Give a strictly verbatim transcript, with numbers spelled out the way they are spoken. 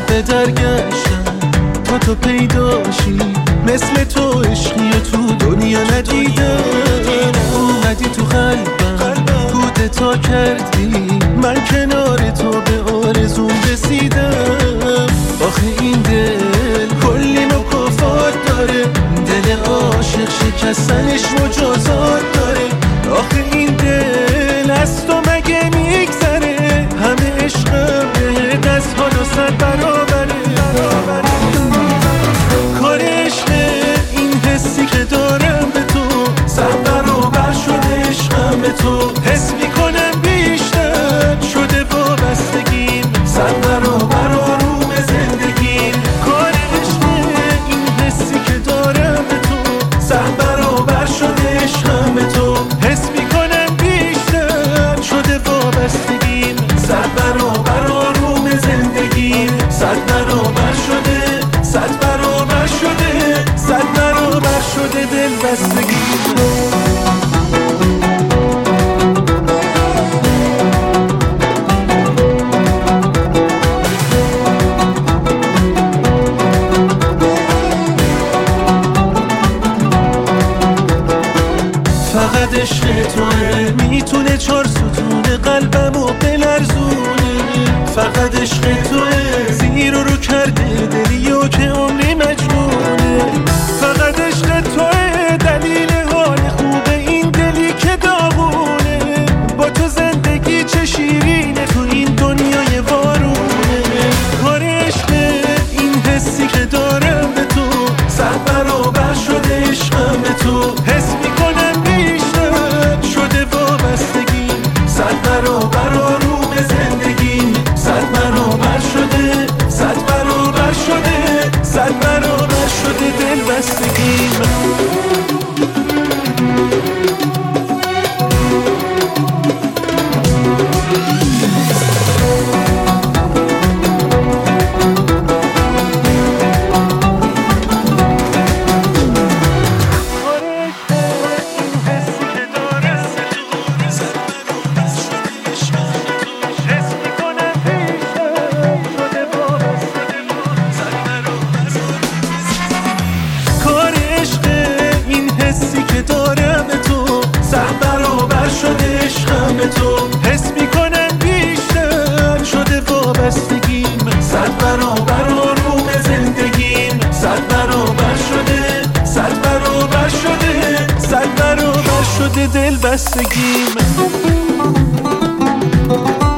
به درگشتم تا تو پیداشی، مثل تو عشقی تو دنیا ندیدم. اومدی تو قلبم کودتا کردی، من کنار تو به آرزوم رسیدم. آخه این دل کلی مکافات داره، دل عاشق شکستنش مجازات داره. آخه این دل از تو مگه میگذره، همه عشقم بهت از حال و صد برابره. کار عشقه این حسی که دارم به تو، صد برابر شده عشقم به تو. حس میکنم بیشتر شده وابستگیم، صد برابر آروم زندگیم. کار عشقه این حسی که دارم به تو، صد برابر شده عشقم به تو. حس میکنم بیشتر شده وابستگیم، صد برابر آروم زندگیم. صد برابر شده، صد برابر شده، صد برابر شده دلبستگیم. فقط عشق توه میتونه چار ستون قلبمو بلرزونه. فقط عشق توه زیر رو کرده دلیو که عمری مجنونه. فقط عشق توه دلیل حال خوبه این دلی که داغونه. با تو زندگی چه شیرینه تو این دنیای وارونه. کار عشق این حسی که دارم به تو، صد برابر شده عشقم به تو. حس میکنم بیشتر شده وابستگیم، صد برابر آروم زندگیم. صد برابر شده، صد برابر شده، صد برابر شده دلبستگیم. حس میکنم بیشتر شده وابستگیم، صد برابر آروم زندگیم. صد برابر شده، صد برابر شده، صد برابر شده دلبستگیم.